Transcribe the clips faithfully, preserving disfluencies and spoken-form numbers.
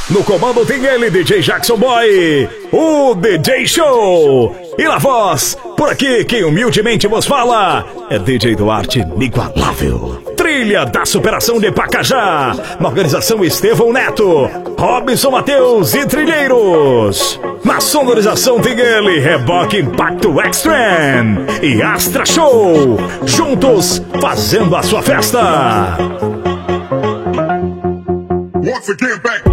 No comando tem ele, D J Jackson Boy, o D J Show. E na voz, por aqui, quem humildemente vos fala é D J Duarte Inigualável. Trilha da Superação de Pacajá, na organização Estevão Neto, Robson Mateus e Trilheiros. Na sonorização tem ele, Reboque Impacto Extreme e Astra Show, juntos fazendo a sua festa. Once again, back.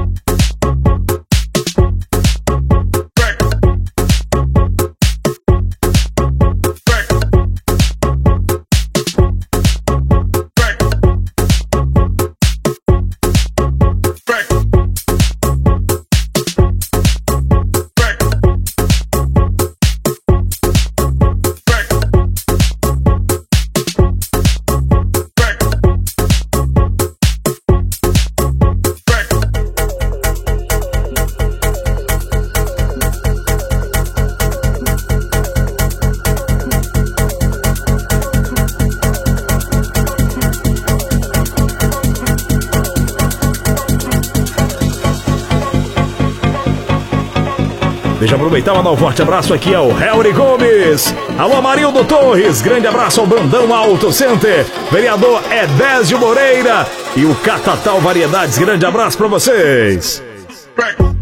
Deixa eu aproveitar e mandar um forte abraço aqui ao Helry Gomes, alô Amarildo Torres, grande abraço ao Brandão Auto Center, vereador Edésio Moreira e o Catatal Variedades, grande abraço pra vocês. Back.